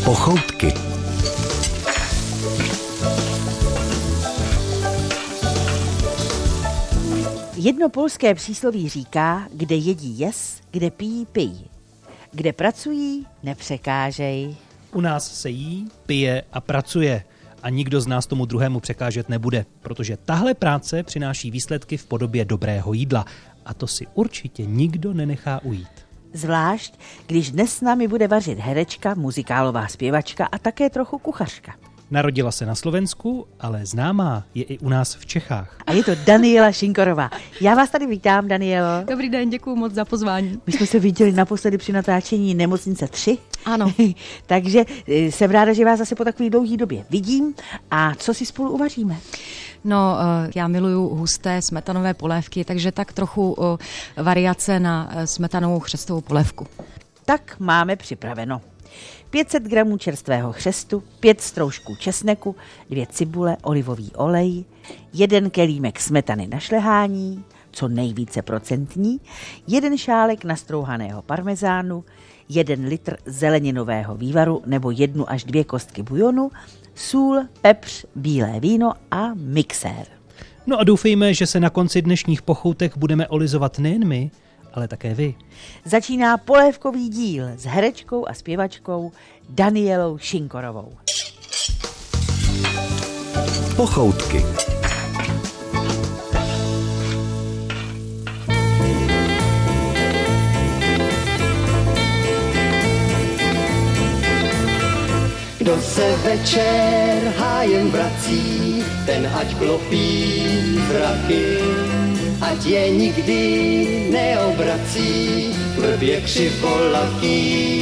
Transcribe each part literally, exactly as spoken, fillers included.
Pochoutky. Jedno polské přísloví říká, kde jedí jes, kde pijí pij. Kde pracují, nepřekážej. U nás se jí, pije a pracuje. A nikdo z nás tomu druhému překážet nebude, protože tahle práce přináší výsledky v podobě dobrého jídla. A to si určitě nikdo nenechá ujít. Zvlášť, když dnes s námi bude vařit herečka, muzikálová zpěvačka a také trochu kuchařka. Narodila se na Slovensku, ale známá je i u nás v Čechách. A je to Daniela Šinkorová. Já vás tady vítám, Danielo. Dobrý den, děkuju moc za pozvání. My jsme se viděli naposledy při natáčení Nemocnice tři. Ano. Takže jsem ráda, že vás zase po takové dlouhé době vidím. A co si spolu uvaříme? No, já miluju husté smetanové polévky, takže tak trochu variace na smetanovou chřestovou polévku. Tak máme připraveno. pět set gramů čerstvého chřestu, pět stroužků česneku, dvě cibule, olivový olej, jeden kelímek smetany na šlehání, co nejvíce procentní, jeden šálek nastrouhaného parmezánu, jeden litr zeleninového vývaru nebo jednu až dvě kostky bujonu, sůl, pepř, bílé víno a mixér. No a doufejme, že se na konci dnešních pochoutek budeme olizovat nejen my, ale také vy. Začíná polévkový díl s herečkou a zpěvačkou Danielou Šinkorovou. Pochoutky. Kdo se večer hájem vrací, ten ať klopí zraky, ať je nikdy neobrací, blbě křivolatý.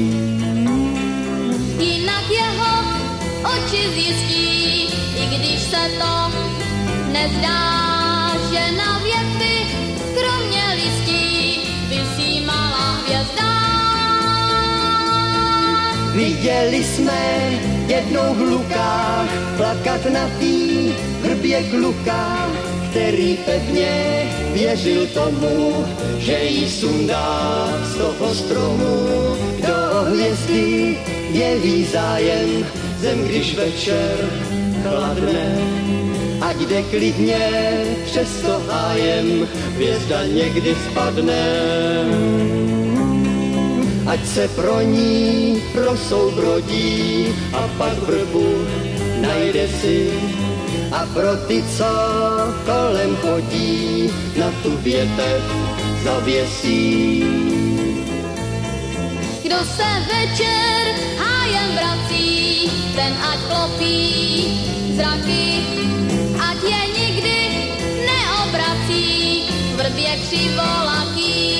Jinak jeho oči zjistí, i když se to nezdá, že na větvi kromě listí visí malá hvězda. Viděli jsme jednou v Lukách plakat na tý vrbě kluka, který pevně věřil tomu, že jí sundá z toho stromu. Kdo o hvězdy jeví zájem, zem když večer chladne, ať jde klidně přes to hájem, hvězda někdy spadne. Ať se pro ní prosoubrodí a pak vrbu najde si. A pro ty, co kolem chodí, na tu větev zavěsí. Kdo se večer hájem vrací, ten ať klopí zraky, ať je nikdy neobrací, vrbě křivolatý.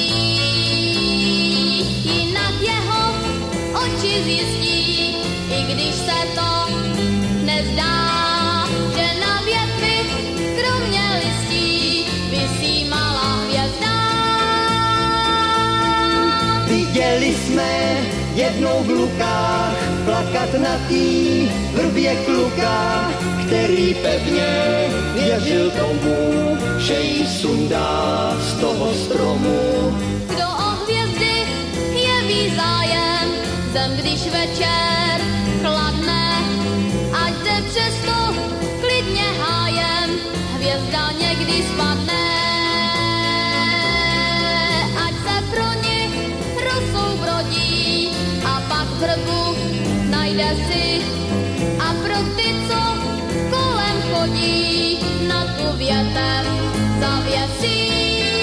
Jinak jeho oči zjistí, i když se to nezdá, že na větvi kromě listí visí malá hvězda. Viděli jsme jednou v Lukách plakat na tý vrbě kluka, který pevně věřil tomu, že jí sundá z toho stromu. Kdo o hvězdy jeví zájem, zem když večer chladne, ať jde přesto klidně hájem, hvězda někdy spadne. Ať se pro ní rozsoubrodí a pak vrbu najde si. A pro ty, co kolem chodí, na tu větev zavěsí.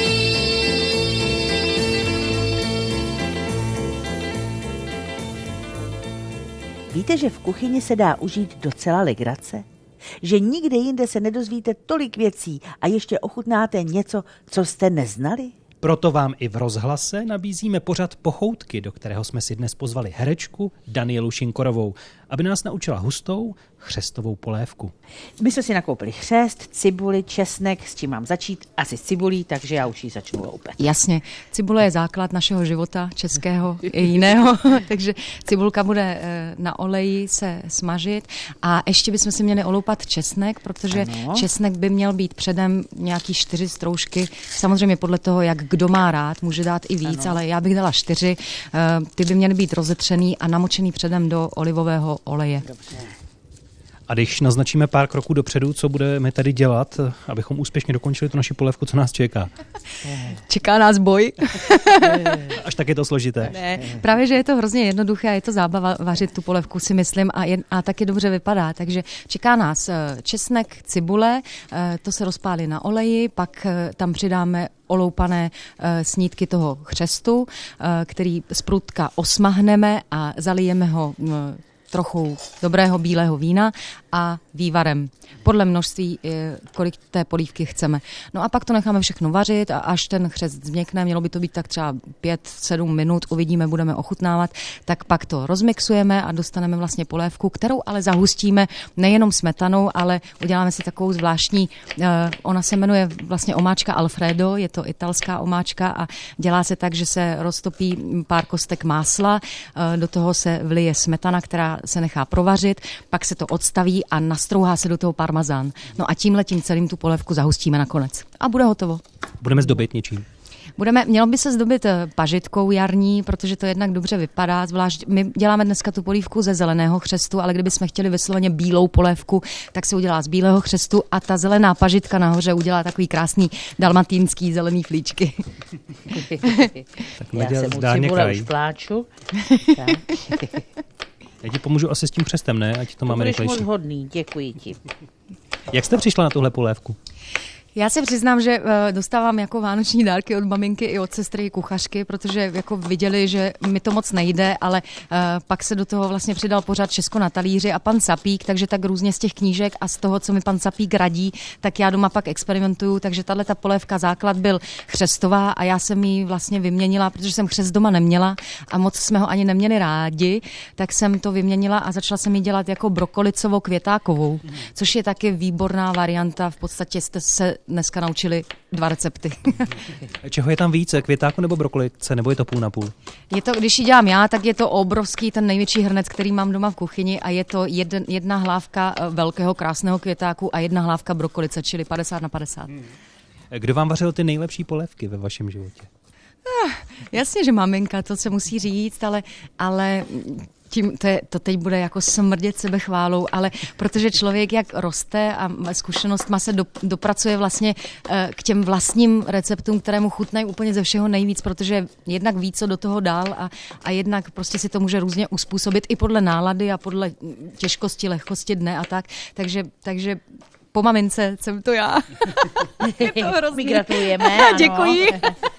Víte, že v kuchyni se dá užít docela legrace? Že nikde jinde se nedozvíte tolik věcí a ještě ochutnáte něco, co jste neznali? Proto vám i v rozhlase nabízíme pořad Pochoutky, do kterého jsme si dnes pozvali herečku Danielu Šinkorovou, aby nás naučila hustou, chřestovou polévku. My jsme si nakoupili chřest, cibuli, česnek, s čím mám začít? Asi s cibulí, takže já už ji začnu loupet. Jasně, cibule je základ našeho života, českého i jiného, takže cibulka bude na oleji se smažit a ještě bychom si měli oloupat česnek, protože ano. Česnek by měl být předem nějaký čtyři stroužky, samozřejmě podle toho, jak kdo má rád, může dát i víc, ano. Ale já bych dala čtyři, ty by měly být rozetřený a namočený předem do olivového oleje. Dobře. A když naznačíme pár kroků dopředu, co budeme tady dělat, abychom úspěšně dokončili tu naši polévku, co nás čeká? Čeká nás boj. Až tak je to složité. Ne, právě, že je to hrozně jednoduché, je to zábava vařit tu polévku, si myslím, a, je, a taky dobře vypadá. Takže čeká nás česnek, cibule, to se rozpálí na oleji, pak tam přidáme oloupané snídky toho chřestu, který z prudka osmahneme a zalijeme ho trochu dobrého bílého vína a vývarem. Podle množství, kolik té polívky chceme. No a pak to necháme všechno vařit a až ten chřest změkne, mělo by to být tak třeba pět sedm minut, uvidíme, budeme ochutnávat, tak pak to rozmixujeme a dostaneme vlastně polévku, kterou ale zahustíme nejenom smetanou, ale uděláme si takovou zvláštní, ona se jmenuje vlastně omáčka Alfredo, je to italská omáčka a dělá se tak, že se roztopí pár kostek másla, do toho se vlije smetana, která se nechá provařit, pak se to odstaví a nastrouhá se do toho parmazán. No a tímhletím celým tu polévku zahustíme nakonec. A bude hotovo. Budeme zdobit něčím. Budeme, mělo by se zdobit pažitkou jarní, protože to jednak dobře vypadá, zvlášť my děláme dneska tu polívku ze zeleného chřestu, ale kdybychom chtěli vysloveně bílou polévku, tak se udělá z bílého chřestu a ta zelená pažitka nahoře udělá takový krásný dalmatínský zelený flíčky. Tak já jsem u cibule už pláču. Já ti pomůžu asi s tím přestem, ne? Ať to, to máme rychlejší. To budeš moc hodný, děkuji ti. Jak jste přišla na tuhle polévku? Já se přiznám, že dostávám jako vánoční dárky od maminky i od sestry i kuchařky, protože jako viděli, že mi to moc nejde, ale uh, pak se do toho vlastně přidal pořád Česko na talíři a pan Sapík, takže tak různě z těch knížek a z toho, co mi pan Sapík radí, tak já doma pak experimentuju, takže tahle ta polévka základ byl chřestová a já jsem ji vlastně vyměnila, protože jsem chřest doma neměla a moc jsme ho ani neměli rádi, tak jsem to vyměnila a začala jsem ji dělat jako brokolicovo-květákovou, což je taky výborná varianta, v podstatě jste se dneska naučili dva recepty. Čeho je tam více, květáku nebo brokolice, nebo je to půl na půl? Je to, když ji dělám já, tak je to obrovský, ten největší hrnec, který mám doma v kuchyni a je to jeden, jedna hlávka velkého krásného květáku a jedna hlávka brokolice, čili padesát na padesát. Kdo vám vařil ty nejlepší polévky ve vašem životě? Ah, jasně, že maminka, to se musí říct, ale, ale tím, to, je, to teď bude jako smrdět sebechválou, ale protože člověk jak roste a zkušenostma se do, dopracuje vlastně uh, k těm vlastním receptům, které mu chutnají úplně ze všeho nejvíc, protože jednak ví, co do toho dál a, a jednak prostě si to může různě uspůsobit i podle nálady a podle těžkosti, lehkosti dne a tak. Takže, takže po mamince jsem to já. Je to hrozný. My gratulujeme. Děkuji.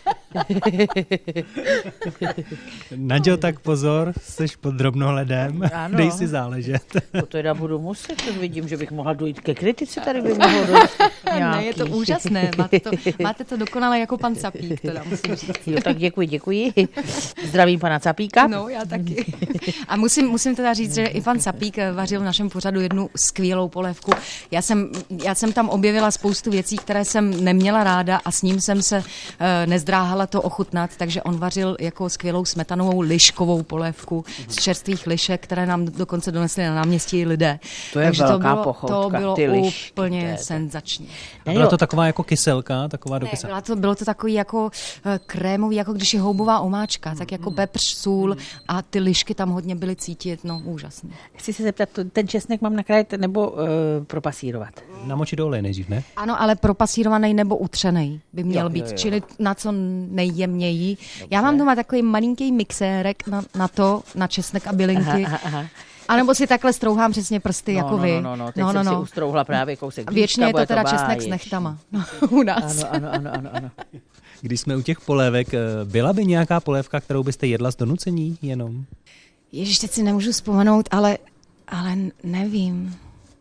Naďo, tak pozor, jsi pod drobnohledem, ano. Dej si záležet. To teda budu muset, to vidím, že bych mohla dojít ke kritice, tady by mohlo dojít Ne, je to úžasné, máte to, máte to dokonale jako pan Capík, teda musím říct. Jo, tak děkuji, děkuji. Zdravím pana Capíka. No, já taky. A musím, musím teda říct, že i pan Capík vařil v našem pořadu jednu skvělou polévku. Já jsem, já jsem tam objevila spoustu věcí, které jsem neměla ráda a s ním jsem se uh, nezdráhala to ochutnat, takže on vařil jako skvělou smetanovou liškovou polévku z čerstvých lišek, které nám dokonce donesli na náměstí lidé. To je takže velká to bylo, pochoutka, to bylo ty lišky, úplně to je, senzační. A byla to taková jako kyselka, taková do Ne, kyselka? bylo to, bylo to takový jako uh, krémový, jako když je houbová omáčka, tak jako pepř, sůl a ty lišky tam hodně byly cítit, no úžasný. Chci se zeptat, ten česnek mám nakrájet nebo uh, propasírovat? Namočit do oleje nejdřív, ne? Ano, ale propasírovaný nebo utřenej by měl Jo, být, jo, jo. čili na co nejjemněji. Dobře. Já mám doma takový malinký mixérek na, na to, na česnek a bylinky. Aha, aha. A nebo si takhle strouhám přesně prsty, No, jako no, vy. no, no, no, teď jsem si ustrouhla právě kousek. Věčně je to bude teda to česnek báječ. s nechtama no, u nás. Ano, ano, ano, ano, ano. Když jsme u těch polévek, byla by nějaká polévka, kterou byste jedla z donucení jenom? Ježiš, teď si nemůžu vzpomenout, ale, ale nevím.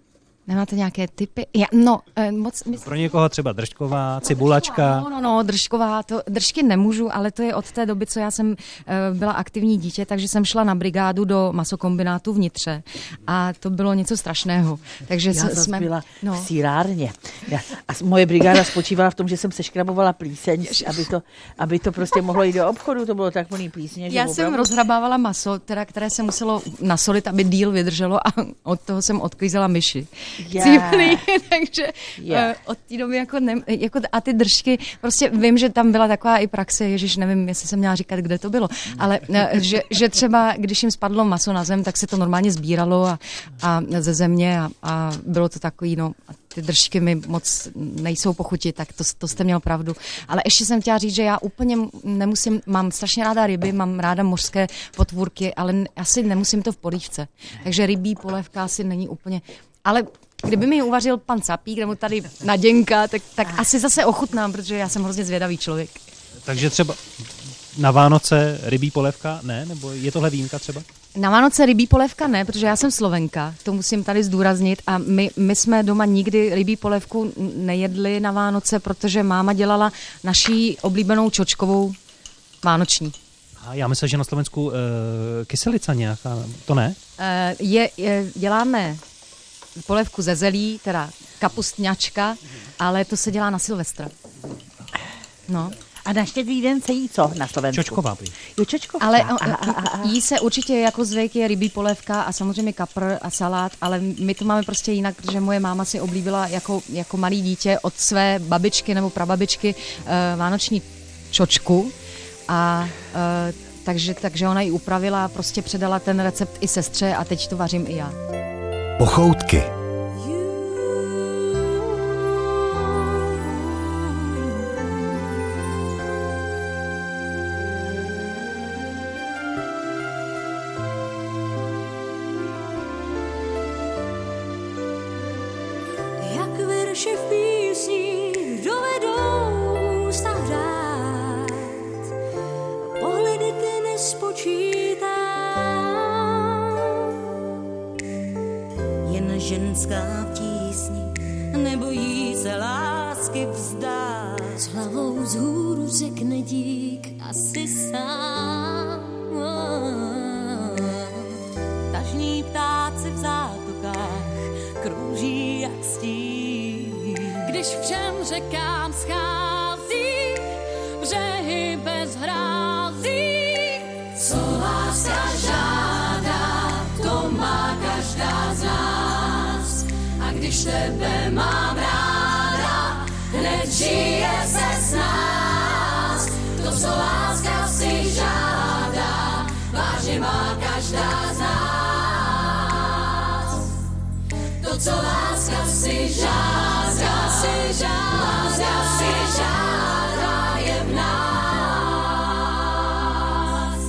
Nemáte nějaké typy? Já, no, eh, moc... Mysl... Pro někoho třeba držková, cibulačka. No, no, no, držková, to, držky nemůžu, ale to je od té doby, co já jsem eh, byla aktivní dítě, takže jsem šla na brigádu do masokombinátu v Nitře a to bylo něco strašného. Takže Já jsme... jsme byla no. v sýrárně. Já, a moje brigáda spočívala v tom, že jsem seškrabovala plíseň, aby to, aby to prostě mohlo jít do obchodu, to bylo tak plný plísně. Já že jsem opravdu... rozhrabávala maso, teda, které se muselo nasolit, aby díl vydrželo a od toho jsem odklízela myši. Yeah. Cípný, takže Yeah. uh, od té doby jako, ne, jako a ty držky, prostě vím, že tam byla taková i praxe, ježiš, nevím, jestli jsem měla říkat, kde to bylo, ale uh, že, že třeba, když jim spadlo maso na zem, tak se to normálně sbíralo a, a ze země a, a bylo to takový, no, ty držky mi moc nejsou pochuti, tak to, to jste měl pravdu. Ale ještě jsem chtěla říct, že já úplně nemusím, mám strašně ráda ryby, mám ráda mořské potvůrky, ale asi nemusím to v polívce. Takže rybí polévka asi není úplně, ale kdyby mi uvařil pan Capík nebo tady Naděnka, tak, tak asi zase ochutnám, protože já jsem hrozně zvědavý člověk. Takže třeba na Vánoce rybí polévka ne? Nebo je tohle výjimka třeba? Na Vánoce rybí polévka ne, protože já jsem Slovenka, to musím tady zdůraznit a my, my jsme doma nikdy rybí polévku nejedli na Vánoce, protože máma dělala naší oblíbenou čočkovou vánoční. A já myslím, že na Slovensku e, kyselica nějaká, to ne? E, je, je, děláme polévku ze zelí, teda kapustňačka, ale to se dělá na Silvestra. No. A na štědrý den se jí co na Slovensku? Čočková. Jo, čočková. Ale a, a, a, a. jí se určitě jako zvyk je rybí polévka a samozřejmě kapr a salát, ale my to máme prostě jinak, protože moje máma si oblíbila jako, jako malý dítě od své babičky nebo prababičky uh, vánoční čočku a uh, takže, takže ona ji upravila a prostě předala ten recept i sestře a teď to vařím i já. Pochoutky. Jak verše v písních dovedou stav hrát, pohledy ty nespočítá. Jen ženská v tísni nebojí se lásky vzdát. S hlavou vzhůru řekne dík asi sám. Tažní ptáci v zátokách krouží jak stín. Když všem řekám schází, břehy bez hrází. Co láska žádá, to má každá z nás. A když tebe mám ráda, hned žije se s nás. To, co láska si žádá, vážně má každá z nás. To, co láska si žádá, si žádá, láska si žádá, je v nás.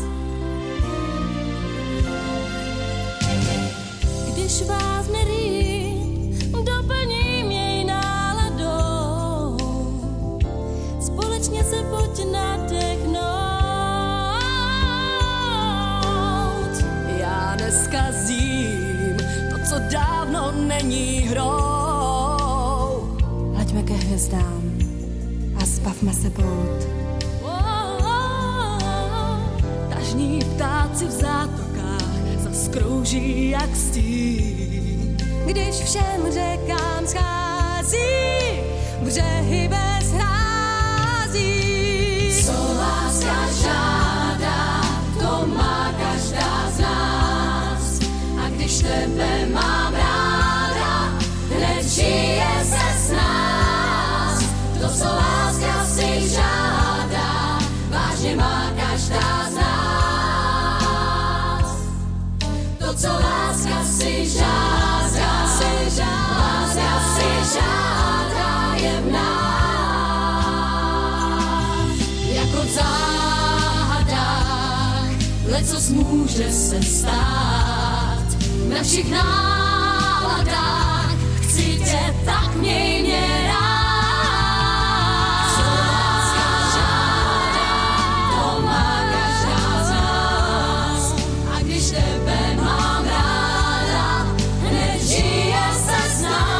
Když vás nerým, doplním jej náladou, společně se pojď nadechnout. Já neskazím to, co dávno není hrou. Leďme ke hvězdám a zbavme se pout. Tažní ptáci v zátokách zas krouží jak stín. Když všem řekám schází, břehy bez hrází. Co láska žádá, to má každá z nás. A když tebe mám ráda, hned žije se s nás. To, co láska si žádá, vážně má každá z nás. To, co láska si žádá, si žádá, láska si žádá, je v nás. Jako v záhadách, lecos může se stát. V našich náladách chci tě, tak měj mě rád. Co láska žádá, to má každá z nás. A když tebe mám ráda, hned žije se s nás.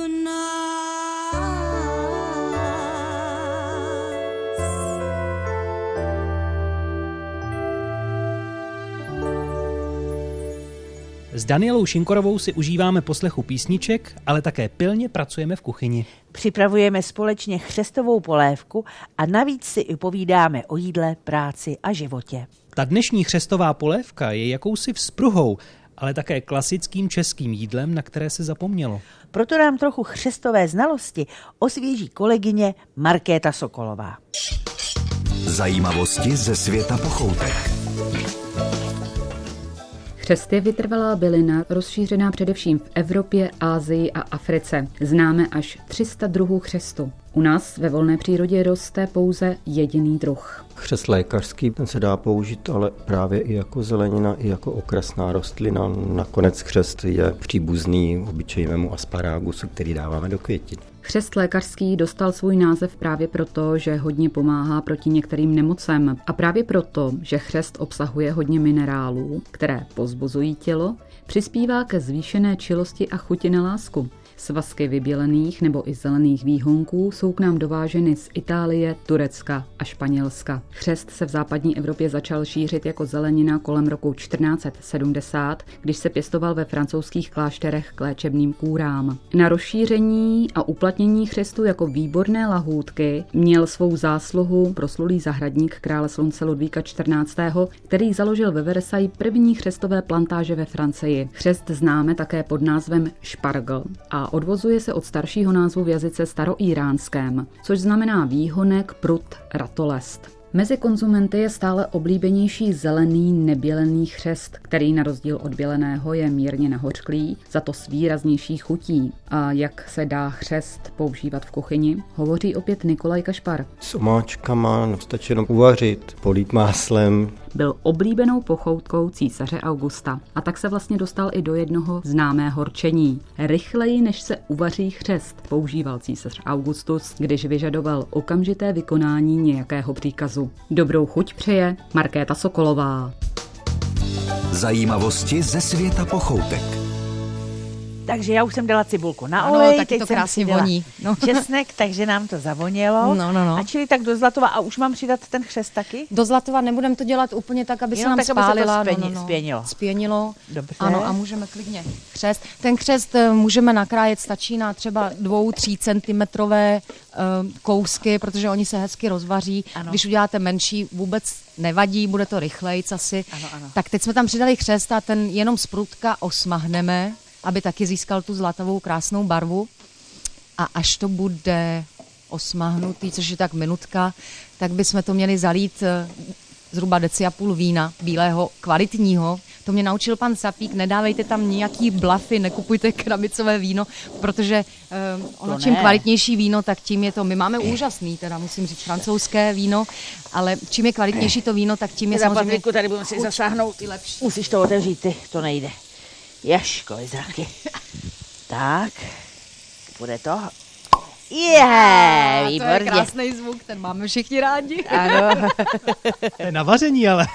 S Danielou Šinkorovou si užíváme poslechu písniček, ale také pilně pracujeme v kuchyni. Připravujeme společně chřestovou polévku a navíc si i povídáme o jídle, práci a životě. Ta dnešní chřestová polévka je jakousi vzpruhou, ale také klasickým českým jídlem, na které se zapomnělo. Proto nám trochu chřestové znalosti osvěží kolegyně Markéta Sokolová. Zajímavosti ze světa pochoutek. Chřest je vytrvalá bylina, rozšířená především v Evropě, Asii a Africe. Známe až tři sta druhů chřestu. U nás ve volné přírodě roste pouze jediný druh. Chřest lékařský, ten se dá použít, ale právě i jako zelenina, i jako okrasná rostlina. Nakonec chřest je příbuzný obyčejnému asparagusu, který dáváme do květin. Chřest lékařský dostal svůj název právě proto, že hodně pomáhá proti některým nemocem. A právě proto, že chřest obsahuje hodně minerálů, které povzbuzují tělo, přispívá ke zvýšené čilosti a chuti na lásku. Svazky vybělených nebo i zelených výhonků jsou k nám dováženy z Itálie, Turecka a Španělska. Chřest se v západní Evropě začal šířit jako zelenina kolem roku čtrnáct set sedmdesát, když se pěstoval ve francouzských klášterech k léčebným kůrám. Na rozšíření a uplatnění chřestu jako výborné lahůdky měl svou zásluhu proslulý zahradník krále slunce Ludvíka čtrnáctého., který založil ve Versailles první chřestové plantáže ve Francii. Chřest známe také pod názvem špargl a odvozuje se od staršího názvu v jazyce staroíránském, což znamená výhonek, prut, ratolest. Mezi konzumenty je stále oblíbenější zelený nebělený chřest, který na rozdíl od běleného je mírně nahořklý, za to s výraznější chutí. A jak se dá chřest používat v kuchyni, hovoří opět Nikolaj Kašpar. S omáčkama no, stačí jenom uvařit, polít máslem. Byl oblíbenou pochoutkou císaře Augusta a tak se vlastně dostal i do jednoho známého rčení. Rychleji, než se uvaří chřest, používal císař Augustus, když vyžadoval okamžité vykonání nějakého příkazu. Dobrou chuť přeje Markéta Sokolová. Zajímavosti ze světa pochoutek. Takže já už jsem dala cibulku na Ano, olej, taky teď to jsem krásně přidala voní. No. česnek, takže nám to zavonělo. No, no, no. A čili tak do zlatova. A už mám přidat ten chřest taky? Do zlatova nebudeme to dělat úplně tak, aby Jenom se nám tak, aby se to spálila. spěni- no, no, no. spěnilo. Spěnilo. Dobře. Ano, a můžeme klidně chřest. Ten chřest eh, můžeme nakrájet, stačí na třeba dvou, tří centimetrové uh, kousky, protože oni se hezky rozvaří. Ano. Když uděláte menší, vůbec nevadí, bude to rychlejc asi. Ano, ano. Tak teď jsme tam přidali chřest a ten jenom z prutka osmahneme, aby taky získal tu zlatovou krásnou barvu. A až to bude osmahnutý, což je tak minutka, tak bychom to měli zalít zhruba deci a půl vína, bílého, kvalitního. To mě naučil pan Sapík, nedávejte tam nějaký blafy, nekupujte krabicové víno, protože um, ono čím kvalitnější víno, tak tím je to, my máme úžasný, teda musím říct francouzské víno, ale čím je kvalitnější to víno, tak tím je Teda, samozřejmě... Patriku, tady budeme si zasáhnout. Musíš to otevřít, ty, to nejde. Jaško, zraky. Tak, bude to. Je, to je krásný zvuk, ten máme všichni rádi. Ano. To je na vaření, ale.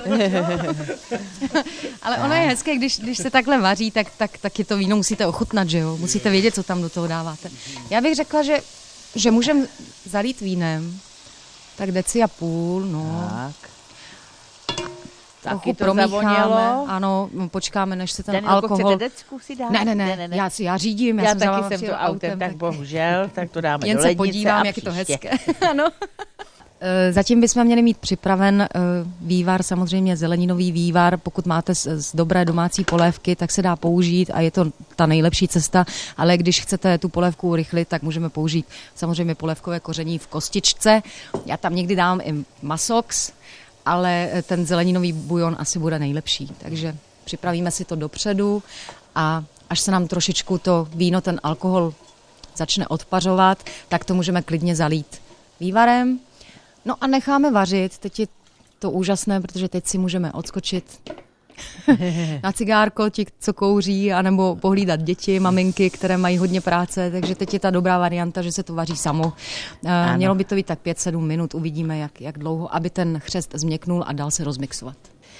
Ale ono je hezké, když, když se takhle vaří, tak, tak, tak je to víno musíte ochutnat, že jo? Musíte vědět, co tam do toho dáváte. Já bych řekla, že, že můžeme zalít vínem, tak deci a půl, no. Tak. Taky to zavonilo. Ano, počkáme, než se ten Ten alkohol... Chcete decku si dát? Ne, ne, ne, ne, ne. Já, si, já řídím, já, já jsem taky vzala jsem to autem, autem, tak bohužel, tak to dáme jen do se lednice podívám, a jak je to příště. hezké. Ano. Zatím bychom měli mít připraven vývar, samozřejmě zeleninový vývar. Pokud máte z, z dobré domácí polévky, tak se dá použít a je to ta nejlepší cesta, ale když chcete tu polévku urychlit, tak můžeme použít samozřejmě polévkové koření v kostičce. Já tam někdy dám i masox, ale ten zeleninový bujon asi bude nejlepší. Takže připravíme si to dopředu a až se nám trošičku to víno, ten alkohol začne odpařovat, tak to můžeme klidně zalít vývarem. No a necháme vařit. Teď je to úžasné, protože teď si můžeme odskočit na cigárko, ti, co kouří, anebo pohlídat děti, maminky, které mají hodně práce, takže teď je ta dobrá varianta, že se to vaří samo. Ano. Mělo by to být tak pět sedm minut, uvidíme, jak, jak dlouho, aby ten chřest změknul a dal se rozmixovat.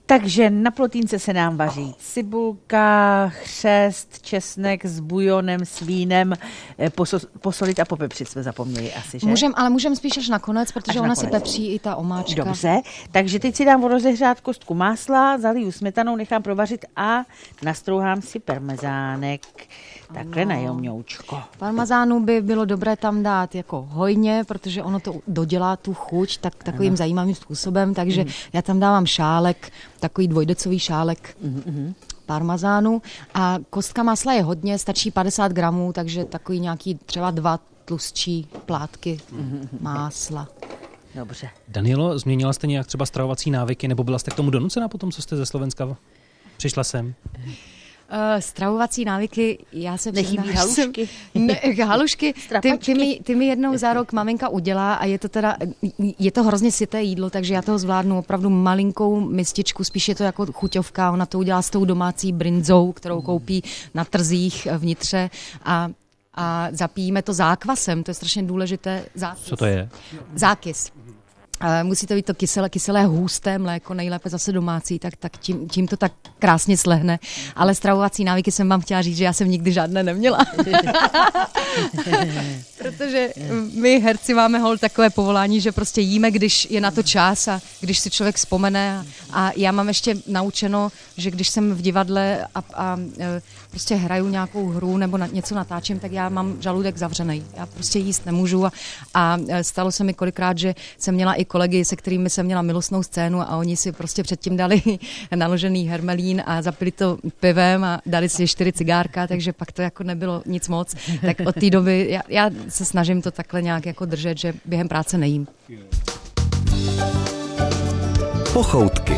Takže na plotínce se nám vaří cibulka, chřest, česnek s bujonem, s vínem, poso- posolit a popepřit jsme zapomněli asi, že? Můžem, ale můžeme spíš až nakonec, protože až ona nakonec. si pepří i ta omáčka. Dobře, takže teď si dám rozehřát kostku másla, zaliju smetanou, nechám provařit a nastrouhám si parmezánek. Takhle na jomňoučko. Parmezánu by bylo dobré tam dát jako hojně, protože ono to dodělá tu chuť tak, takovým ano. zajímavým způsobem, takže mm. já tam dávám šálek, takový dvojdecový šálek mm-hmm. parmezánu a kostka másla je hodně, stačí padesát gramů, takže takový nějaký třeba dva tlustší plátky mm-hmm. másla. Dobře. Danielo, změnila jste nějak třeba stravovací návyky, nebo byla jste k tomu donucena potom, co jste ze Slovenska přišla sem? Uh, stravovací návyky, já se Nechybí halušky. Jsem, ne, halušky, ty, ty, mi, ty mi jednou za rok maminka udělá a je to teda, je to hrozně syté jídlo, takže já toho zvládnu opravdu malinkou mističku, spíš je to jako chuťovka, ona to udělá s tou domácí brinzou, kterou koupí na trzích vnitře a a zapijíme to zákvasem, to je strašně důležité. Zákys. Co to je? Zákys. Musí to být to kyselé, kyselé husté mléko, nejlépe zase domácí, tak, tak tím, tím to tak krásně slehne. Ale stravovací návyky jsem vám chtěla říct, že já jsem nikdy žádné neměla. Protože my herci máme hol takové povolání, že prostě jíme, když je na to čas a když si člověk vzpomene. A já mám ještě naučeno, že když jsem v divadle a, a prostě hraju nějakou hru nebo na, něco natáčím, tak já mám žaludek zavřený. Já prostě jíst nemůžu a, a stalo se mi kolikrát, že jsem měla i kolegy, se kterými jsem měla milostnou scénu a oni si prostě předtím dali naložený hermelín a zapili to pivem a dali si čtyři cigárka, takže pak to jako nebylo nic moc. Tak od té doby já, já se snažím to takhle nějak jako držet, že během práce nejím. Pochoutky.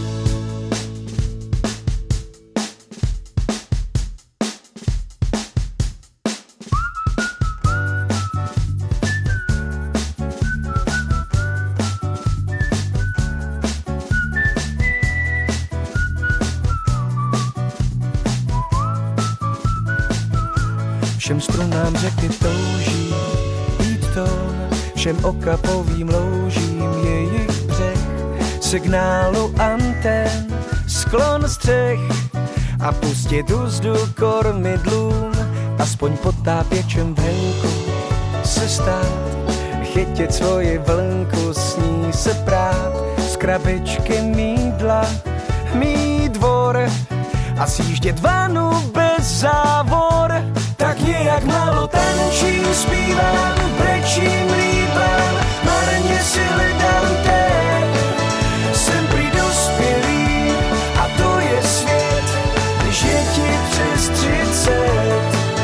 Všem strunám řeky touží být tón, všem okapovým loužím jejich břeh, signálu antén, sklon střech a pustit úzdu kormidlům, aspoň potápěčem v henku se stát, chytit svoji vlnku, s ní se prát, z krabičky mýdla, mý dvor a sjíždět vanu bez závor. Tak nějak málo tančím, zpívám, brečím, líbám, marně si hledám teď. Jsem prý dospělý a to je svět, když je ti přes třicet.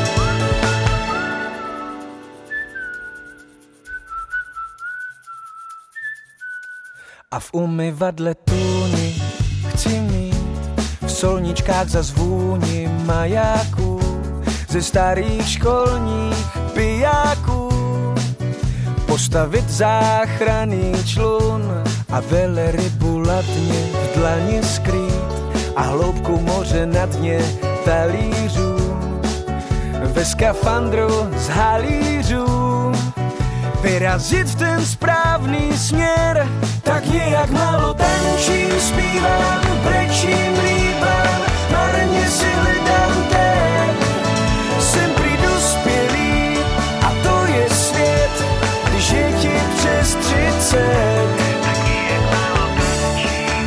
A v umyvadle tůni chci mít, v solničkách zazvůni majáků, ze starých školních pijáků, postavit záchranný člun a velerybu latně v dlani skrýt a hloubku moře na dně talířů, ve skafandru z halířů, vyrazit v ten správný směr. Tak nějak málo tančím, zpívám, brečím, líbám, marně si hledám teď. Jsem prý dospělý a to je svět, když je ti přes třicet. Taky je málo tančím.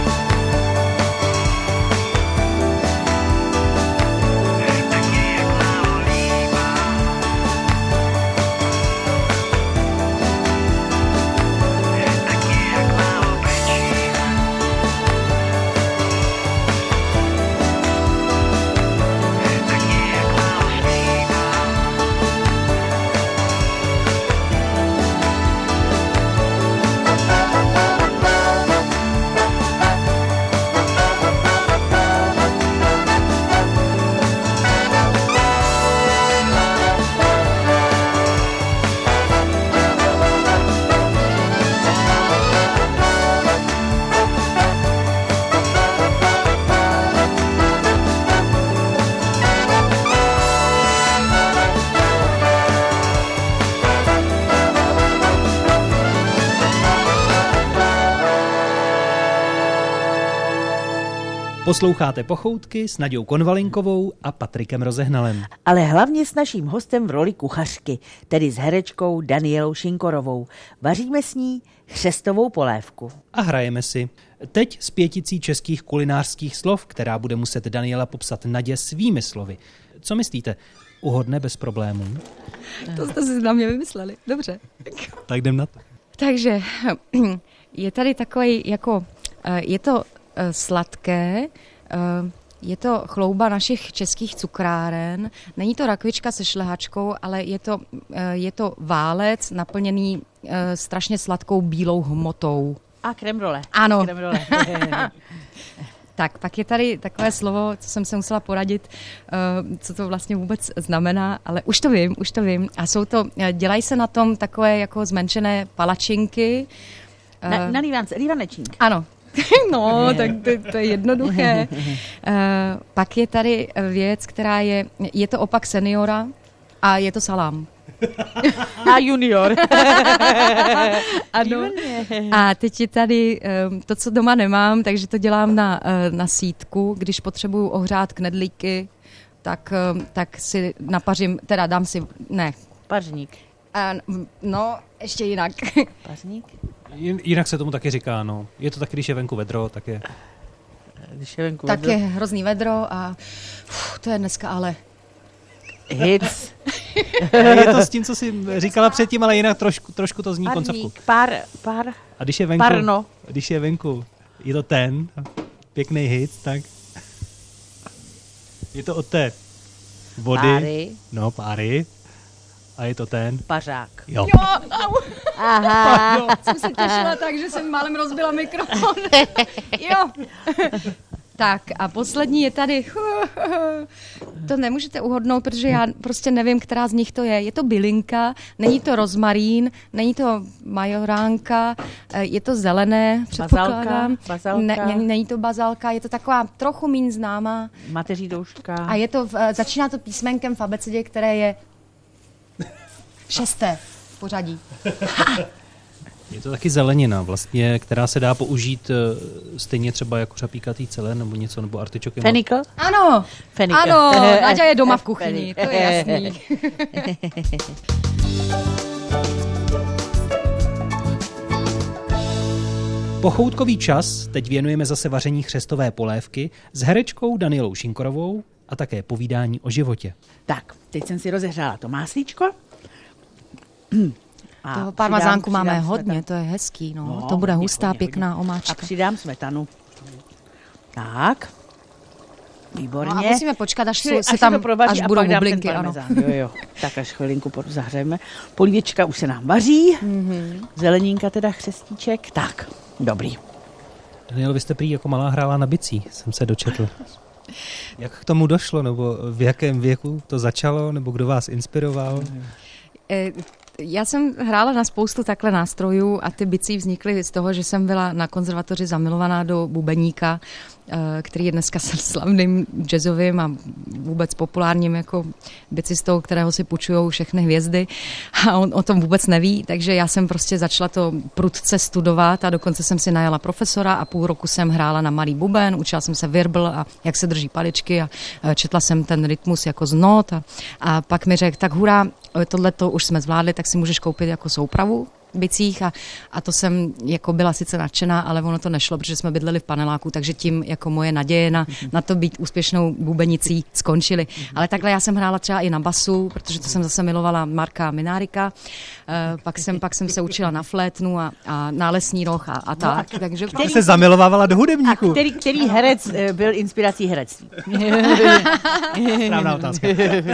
Taky je málo líbám. Taky jak málo brečím. Posloucháte Pochoutky s Naďou Konvalinkovou a Patrikem Rozehnalem. Ale hlavně s naším hostem v roli kuchařky, tedy s herečkou Danielou Šinkorovou. Vaříme s ní chřestovou polévku. A hrajeme si. Teď s pěticí českých kulinářských slov, která bude muset Daniela popsat Nadě svými slovy. Co myslíte? Uhodne bez problémů? To jste si na mě vymysleli. Dobře. Tak jdem na to. Takže je tady takový jako, je to sladké, je to chlouba našich českých cukráren. Není to rakvička se šlehačkou, ale je to, je to válec naplněný strašně sladkou bílou hmotou. A kremrole. Ano. Kremrole. Tak, pak je tady takové slovo, co jsem se musela poradit, co to vlastně vůbec znamená, ale už to vím, už to vím. A jsou to, dělají se na tom takové jako zmenšené palačinky. Na, na lívance, lívanečník. Ano. No, tak to, to je jednoduché. Pak je tady věc, která je, je to opak seniora a je to salám. A junior. Ano. A teď je tady to, co doma nemám, takže to dělám na, na sítku. Když potřebuju ohřát knedlíky, tak, tak si napařím, teda dám si, ne. Pařník. No, ještě jinak. Pařník? Jinak se tomu taky říká, no. Je to taky, když je venku vedro, tak je... Když je venku tak vedro. je hrozný vedro a uf, to je dneska ale... Hits. Je to s tím, co jsi říkala předtím, ale jinak trošku, trošku to zní konceptu. Pár, pár, a když je venku, parno. Když je venku, je to ten pěkný hit, tak je to od té vody. Páry. No, páry. A je to ten. Pařák. Jo. Jo, au. Aha. Jo, jsem se těšila tak, že jsem málem rozbila mikrofon. Jo. Tak a poslední je tady, to nemůžete uhodnout, protože já prostě nevím, která z nich to je. Je to bylinka, není to rozmarín, není to majoránka, je to zelené, předpokládám. Bazalka. Ne, ne, není to bazalka, je to taková trochu míň známá. Mateří douštka. A je to, začíná to písmenkem v abecedě, které je šesté v pořadí. Je to taky zelenina vlastně, která se dá použít stejně třeba jako řapíkatý celé nebo něco, nebo artičoky. Fenikl? Ano, Fenikl. Ano, Naďa je doma v kuchyni, to je jasný. Pochoutkový čas teď věnujeme zase vaření chřestové polévky s herečkou Danielou Šinkorovou a také povídání o životě. Tak, teď jsem si rozehřála to máslíčko. A toho parmazánku máme přidám hodně, smetanu. To je hezký, no. no to bude hustá, hodně, pěkná hodně. Omáčka. A přidám smetanu. Tak, výborně. No a musíme počkat, až, Čili, se tam, až budou bublinky, ano. Jo, jo, tak až chvilinku zahřejeme. Polívečka už se nám vaří, mm-hmm. Zelenínka teda chřestíček, tak, dobrý. Daniel, vy jste prý jako malá hrála na bicí, jsem se dočetl. Jak k tomu došlo, nebo v jakém věku to začalo, nebo kdo vás inspiroval? E- Já jsem hrála na spoustu takhle nástrojů a ty bicí vznikly z toho, že jsem byla na konzervatoři zamilovaná do bubeníka, který je dneska slavným jazzovým a vůbec populárním jako bicistou, kterého si půjčujou všechny hvězdy a on o tom vůbec neví, takže já jsem prostě začala to prudce studovat a dokonce jsem si najala profesora a půl roku jsem hrála na malý buben, učila jsem se virbl a jak se drží paličky a četla jsem ten rytmus jako z not a, a pak mi řekl, tak hurá, tohleto už jsme zvládli, tak si můžeš koupit jako soupravu bicích a, a to jsem jako byla sice nadšená, ale ono to nešlo, protože jsme bydleli v paneláku, takže tím jako moje naděje na, na to být úspěšnou bubenicí skončily. Ale takhle já jsem hrála třeba i na basu, protože to jsem zase milovala Marka Minárika, e, pak, jsem, pak jsem se učila na flétnu a, a nálesní roh a, a tak. No, takže který se zamilovávala do hudebníků. A který, který herec byl inspirací herectví? Správná otázka.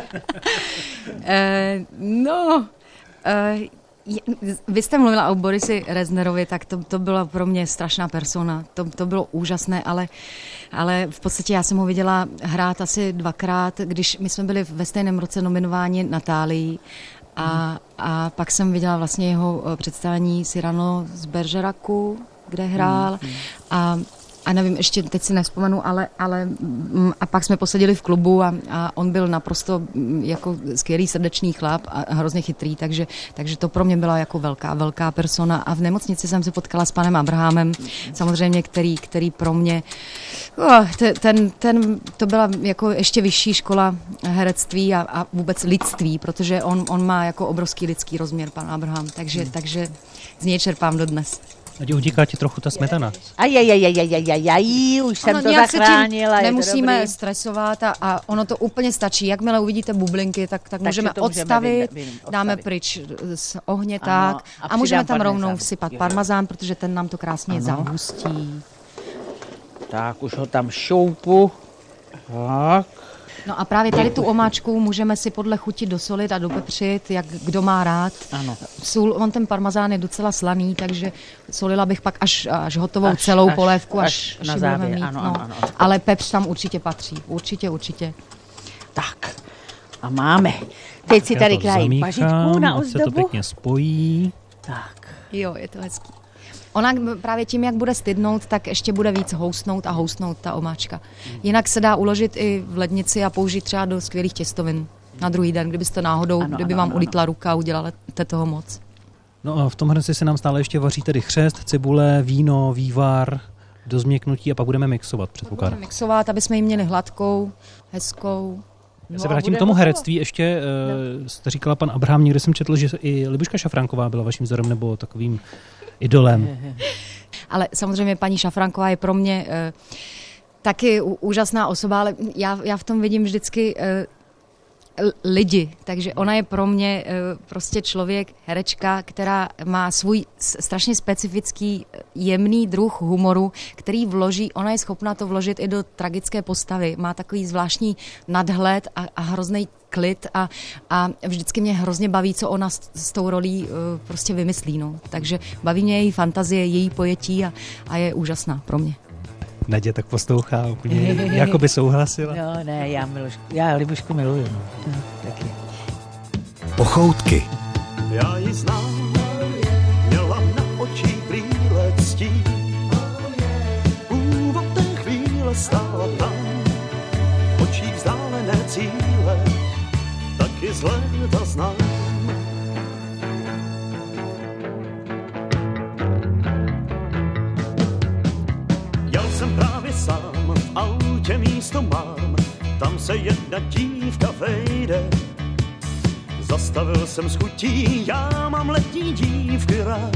e, no... E, Vy jste mluvila o Borisi Reznerovi, tak to, to byla pro mě strašná persona. To, to bylo úžasné, ale, ale v podstatě já jsem ho viděla hrát asi dvakrát, když my jsme byli ve stejném roce nominováni Natálii a, a pak jsem viděla vlastně jeho představení Cyrano z Bergeracu, kde hrál a A nevím, ještě teď si nevzpomenu, ale, ale mm, a pak jsme posadili v klubu a, a on byl naprosto mm, jako skvělý srdečný chlap a, a hrozně chytrý, takže, takže to pro mě byla jako velká, velká persona. A v nemocnici jsem se potkala s panem Abrahamem, samozřejmě, který, který pro mě, oh, ten, ten, to byla jako ještě vyšší škola herectví a, a vůbec lidství, protože on, on má jako obrovský lidský rozměr, pan Abraham, takže, hmm. takže z něj čerpám dodnes. Ať utíká ti trochu ta smetana. Ajajajajajajajaj, už jsem ano, to zachránila. Nemusíme stresovat a, a ono to úplně stačí. Jakmile uvidíte bublinky, tak, tak, tak můžeme to odstavit, můžeme odstavit, dáme pryč z ohně ano, tak a, a můžeme tam parmezán. Rovnou vsypat parmazán, protože ten nám to krásně ano. zahustí. Tak už ho tam šoupu. Tak. No a právě tady tu omáčku můžeme si podle chuti dosolit a dopepřit, jak kdo má rád. Ano. Sůl, on ten parmazán je docela slaný, takže solila bych pak až, až hotovou až, celou až, polévku, až, až, až ji budeme mít. Ano, no. ano, ano, ano. Ale pepř tam určitě patří, určitě, určitě. Tak a máme. Teď si tady krájím pařičku na ozdobu. Se to pěkně spojí. Tak. Jo, je to hezký. Ona právě tím, jak bude stydnout, tak ještě bude víc housnout a housnout ta omáčka. Jinak se dá uložit i v lednici a použít třeba do skvělých těstovin na druhý den, kdybyste náhodou, ano, kdyby ano, vám ano, ulítla ano. ruka a udělali toho moc. No a v tom hrnci se nám stále ještě vaří tedy chřest, cibule, víno, vývar, do změknutí a pak budeme mixovat, předpokládám. Budeme mixovat, aby jsme ji měli hladkou, hezkou. Já se vrátím k tomu herectví. Ještě uh, jste říkala pan Abraham, někde jsem četl, že i Libuška Šafránková byla vaším vzorem nebo takovým idolem. Ale samozřejmě paní Šafránková je pro mě uh, taky úžasná osoba, ale já, já v tom vidím vždycky uh, lidi, takže ona je pro mě uh, prostě člověk, herečka, která má svůj strašně specifický jemný druh humoru, který vloží, ona je schopná to vložit i do tragické postavy. Má takový zvláštní nadhled a, a hrozný klid a, a vždycky mě hrozně baví, co ona s, s tou rolí uh, prostě vymyslí. No. Takže baví mě její fantazie, její pojetí a, a je úžasná pro mě. Nadě tak poslouchá úplně, jako by souhlasila. No ne, já, Milušku, já Libušku miluju. No. No, taky. Pochoutky. Já ji znám, měla na očích brýle ctí. Původ té chvíle stála tam, očích vzdálené cíle, taky z léta znám. Jel jsem právě sám, v autě místo mám, tam se jedna dívka vejde. Zastavil jsem s chutí, já mám letní dívky rád.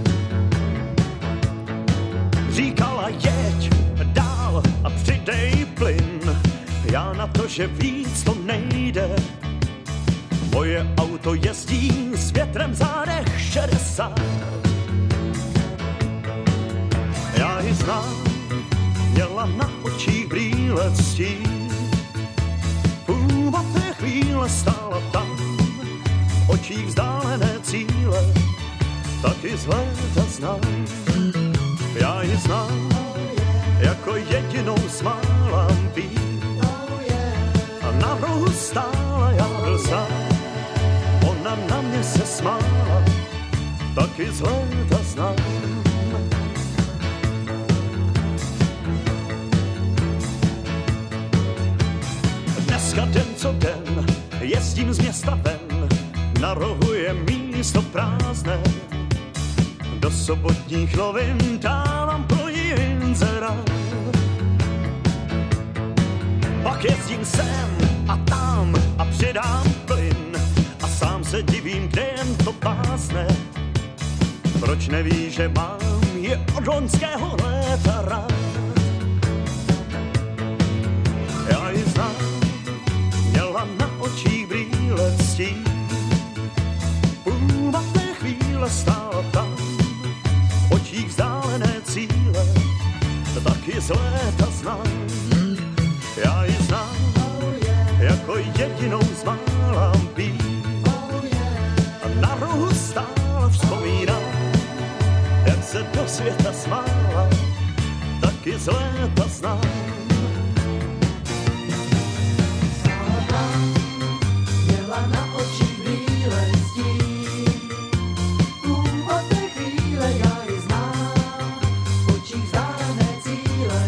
Říkala jeď dál a přidej plyn, já na to, že víc to nejde. Moje auto jezdí s větrem v zádech šedesát. Já ji znám, měla na očích brýle ctí. Původ té chvíle stála tam, v očích vzdálené cíle, taky z léta znám. Já ji znám, jako jedinou smálám být. A na rohu stála, já byl sám, ona na mě se smála, taky z léta znám. Dneska den co den, jezdím z města ven, na rohu je místo prázdné. Do sobotních novin dávám pro ní inzerát. Pak jezdím sem a tam a přidám plyn a sám se divím, kde jen to pásne. Proč neví, že mám je od loňského léta rád. Já ji znám, měla na očích brýle ctí. Původ té chvíle stála tam, v očích vzdálené cíle, taky z léta znám. Já ji znám, jako jedinou zmálám pít. A na rohu stála vzpomínám, jak se do světa smála, taky z léta znám. Měla na očích brýle ctí. Původ té chvíle já ji znám, v očích vzdálené cíle,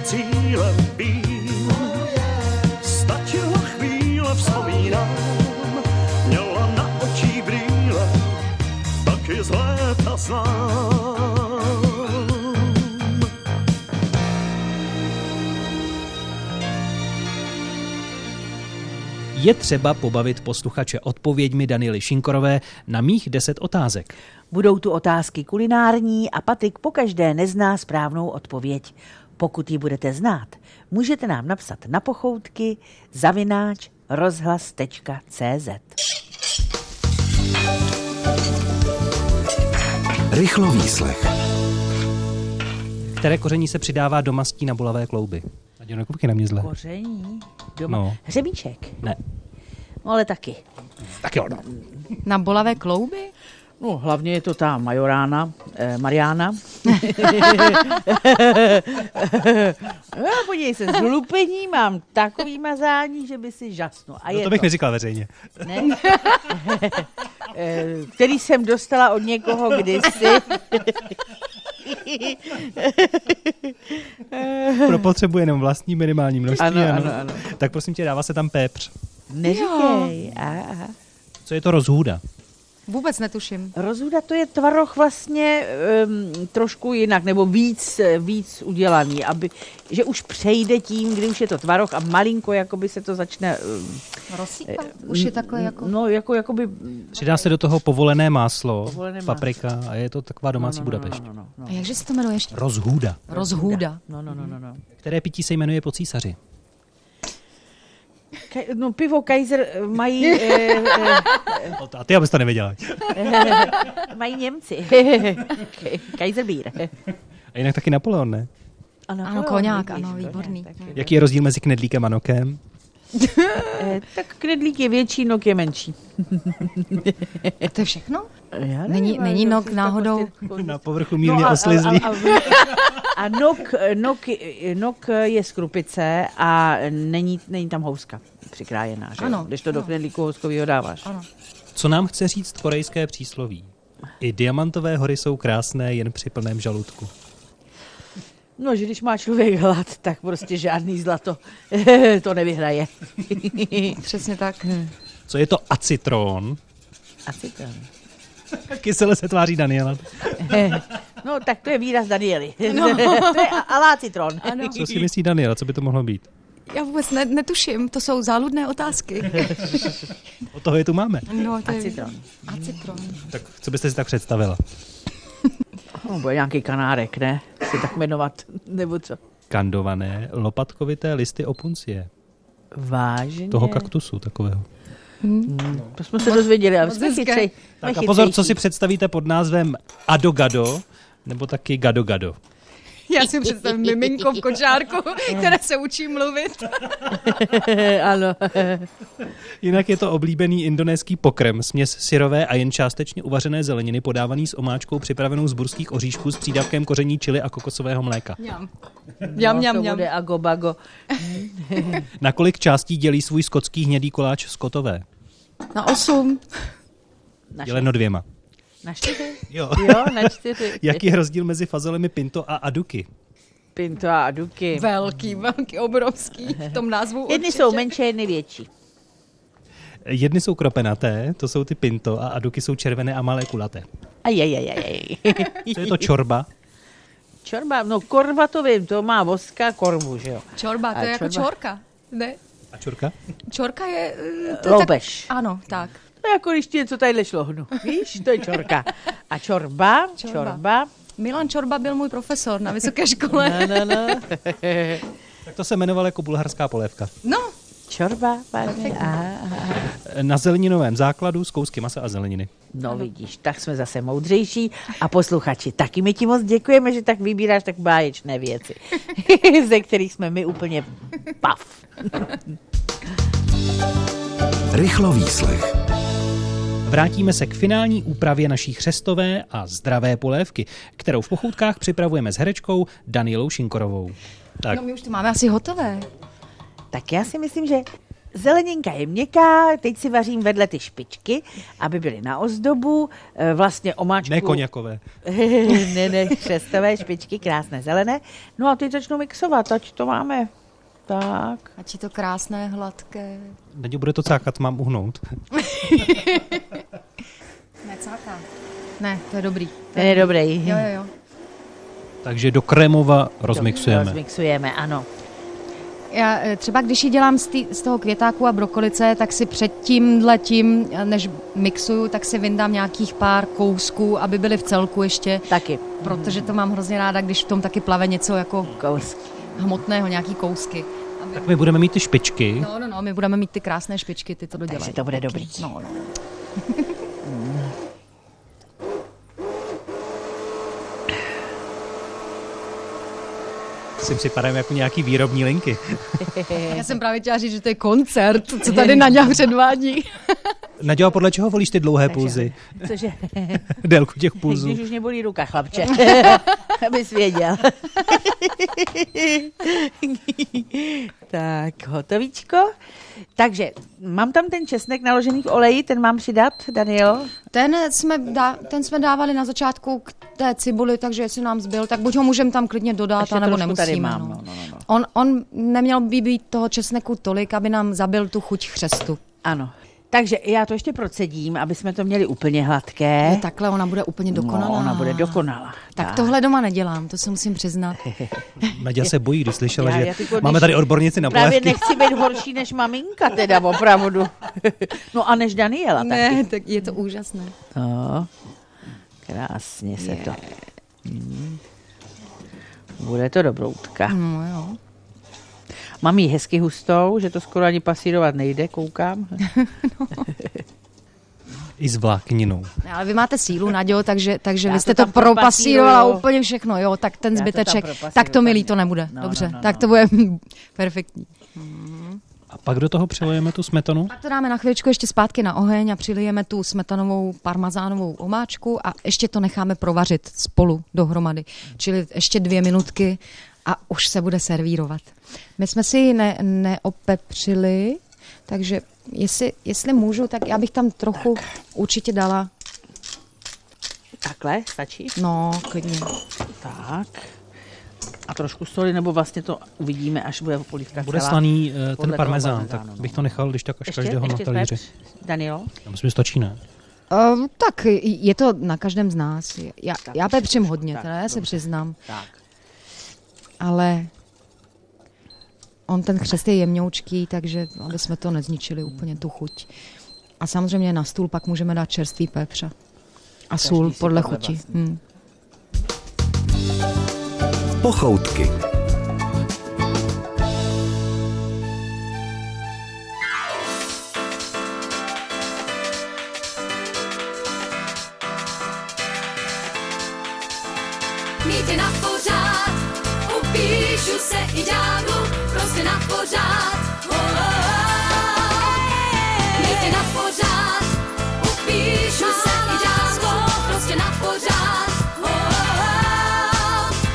cílem vím. Stačila chvíle, vzpomínám, měla na očí brýle, taky z léta znám. Je třeba pobavit posluchače odpověďmi Daniely Šinkorové na mých deset otázek. Budou tu otázky kulinární a Patrik pokaždé nezná správnou odpověď. Pokud ji budete znát, můžete nám napsat na pochoutky zavináč rozhlas tečka cé zet. Rychlovýslech. Které koření se přidává do mastí na bolavé klouby? Nadějo, nekupky na mě zle. Koření? Doma. No. Hřebíček? Ne. No ale taky. Tak jo, no. Na bolavé klouby? No, hlavně je to ta majorána, eh, Mariána. No, podívej se, z lupení mám takový mazání, že by si žasnul. A No je to bych to, neříkal veřejně. ne? Eh, který jsem dostala od někoho kdysi. Pro potřebu jenom vlastní minimální množství. Ano, ano. ano, ano. Tak prosím tě, dává se tam pepř. Neříkej. Aha. Co je to rozhůda? Vůbec netuším. Rozhuda to je tvaroh vlastně um, trošku jinak, nebo víc, víc udělaný, aby, že už přejde tím, kdy už je to tvaroh a malinko jakoby se to začne... Um, Rozsýpat? Už je takhle jako... No, jako jakoby... Přidá se do toho povolené máslo, Povolené paprika a je to taková domácí no, no, no, Budapešť. no, no, no. A jakže se to jmenuje ještě? Rozhůda. Rozhůda. No, no, no, no, no. Které pití se jmenuje po císaři? Kaj, no pivo Kaiser mají... eh, eh, A ty, abys to nevěděla. mají Němci. Kaiser Bier. A jinak taky Napoleon, ne? Ano, Ano, koňák, ano, výborný. Jaký je rozdíl mezi knedlíkem a nokem? Eh, tak knedlík je větší, nok je menší. A to je všechno? Já nevím, Není, ale není to nok si to náhodou... prostě- Na povrchu mírně a, oslizlý. A, a, a, a nok, nok, nok je z krupice a není, není tam houska přikrájená, že? Ano, Když to do ano. knedlíku houskovýho dáváš. Ano. Co nám chce říct korejské přísloví? I diamantové hory jsou krásné jen při plném žaludku. No, že když má člověk hlad, tak prostě žádný zlato to nevyhraje. Přesně tak. Co je to acitron? Acitron. Kysele se tváří Daniela. No, tak to je výraz Daniely. No. To je alá citron. Ano. Co si myslí Daniela? Co by to mohlo být? Já vůbec ne, netuším, to jsou záludné otázky. Od toho je tu máme. No, to je... Acitron. Acitron. Tak co byste si tak představila? No, bude nějaký kanárek, ne? Se tak jmenovat, nebo co? Kandované lopatkovité listy opuncie. Vážně? Toho kaktusu takového. Hmm. To jsme se dozvěděli, ale jsme chytřej. Tak a pozor, co si představíte pod názvem adogado, nebo taky gado-gado. Já si představím miminko v kočárku, které se učí mluvit. Ano. Jinak je to oblíbený indonéský pokrm, směs syrové a jen částečně uvařené zeleniny, podávaný s omáčkou připravenou z burských oříšků s přídavkem koření chili a kokosového mléka. Mňam. Mňam, mňam, to mňam. bude ago bago. Na kolik částí dělí svůj skotský hnědý koláč skotové? Na osm. Na Děleno dvěma. Na čtyři? Jo. Jo, na čtyři. Jaký je rozdíl mezi fazolemi pinto a aduky? Pinto a aduky. Velký, velký, obrovský v tom názvu. Jedny určitě. jsou menší, jedny větší. Jedny jsou kropenaté, to jsou ty pinto, a aduky jsou červené a malé kulaté. Ajajajaj. Co je to čorba? Čorba, no korva to vím, to má voska korvu, že jo. Čorba, to A je jako čorba? čorka. Ne? A čurka? Čorka je... eh, To je Loubeš. Tak, ano, tak. To je jako když ti něco tadyhle šlohnu. Víš, to je čorka. A čorba, Čorba. čorba. Milan Čorba byl můj profesor na vysoké škole. No, no, no. Tak to se jmenovalo jako bulharská polévka. No, Čorba, vážně. Aha, aha. Na zeleninovém základu z kousky masa a zeleniny. No vidíš, tak jsme zase moudřejší a posluchači, taky my ti moc děkujeme, že tak vybíráš tak báječné věci, ze kterých jsme my úplně pav. Rychlovýslech. Vrátíme se k finální úpravě naší chřestové a zdravé polévky, kterou v Pochoutkách připravujeme s herečkou Danielou Šinkorovou. Tak, no my už to máme asi hotové. Tak já si myslím, že Zeleninka je měkká, teď si vařím vedle ty špičky, aby byly na ozdobu, vlastně omáčku... Ne koněkové. ne, ne, křestové špičky, krásné zelené. No a teď začnu mixovat, ať to máme. Tak. Ať je to krásné, hladké. Neďo, bude to cákat, mám uhnout. Ne, cáká. Ne, to je dobrý. To je dobrý. Jo, jo, jo. Takže do krémova rozmixujeme. Rozmixujeme, ano. Já třeba, když ji dělám z, tý, z toho květáku a brokolice, tak si před tímhletím, než mixuju, tak si vyndám nějakých pár kousků, aby byly v celku ještě. Taky. Protože to mám hrozně ráda, když v tom taky plave něco jako kousky. Hmotného, nějaký kousky. Aby... Tak my budeme mít ty špičky. No, no, no, my budeme mít ty krásné špičky, ty to dodělají. Takže to bude dobrý. No, no. Si připadám jako nějaký výrobní linky. Já jsem právě chtěla říct, že to je koncert, co tady Naďa předvádí. Naďo, podle čeho volíš ty dlouhé pulzy? Cože? Délku těch pulzů. Když už mě bolí ruka, chlapče. Abys věděl. Tak, hotovíčko. Takže mám tam ten česnek naložený v oleji, ten mám přidat, Daniel? Ten jsme, dá, ten jsme dávali na začátku k té cibuli, takže jestli nám zbyl, tak buď ho můžeme tam klidně dodat, anebo nemusíme. Tady mám, no. No, no, no. On, on neměl by být toho česneku tolik, aby nám zabil tu chuť chřestu. Ano. Takže já to ještě procedím, aby jsme to měli úplně hladké. Je takhle, ona bude úplně dokonalá. No, ona bude dokonalá. Tak, tak tohle doma nedělám, to se musím přiznat. Naďa se bojí, když slyšela, já, že já tyko, máme tady odbornici na polévky. Právě nechci být horší než maminka, teda opravdu. No a než Daniela taky. Ne, tak je to úžasné. No, krásně se to. Hmm. Bude to dobroutka. No jo. Mám jí hezky hustou, že to skoro ani pasírovat nejde, koukám. No. I s vlákninou. Ale vy máte sílu, Naďo, takže, takže vy to jste to propasírovala úplně všechno, jo, tak ten Já to zbyteček, tam tak to milý to nebude. No, Dobře, no, no, tak no. to bude perfektní. A pak do toho přelejeme tu smetanu? Pak to dáme na chvíličku ještě zpátky na oheň a přilijeme tu smetanovou parmazánovou omáčku a ještě to necháme provařit spolu dohromady. Čili ještě dvě minutky a už se bude servírovat. My jsme si ji ne, neopepřili, takže jestli, jestli můžu, tak já bych tam trochu tak. určitě dala. Takhle stačí? No, klidně. Tak. A trošku soli, nebo vlastně to uvidíme, až bude polívka Bude celá. slaný uh, ten Podle parmezán, toho tak parmezánu, no. bych to nechal, když tak až Ještě, každého ještě na talíři. Daniel? Já myslím, že stačí, ne? Uh, tak je to na každém z nás. Já, Tak, já pepřím hodně, tak, teda já se dobře. přiznám. Tak. Ale on ten křest je jemňoučký, takže aby jsme to nezničili úplně tu chuť. A samozřejmě na stůl pak můžeme dát čerstvý pepř a Každý sůl si podle podle chuti. vlastní. Hmm. Pochoutky. Mít na pořád, upíšu se i ďáblu, prostě na pořád. Oh, oh, oh. Mít na pořád, upíšu se i ďáblu, prostě na pořád. Oh, oh, oh.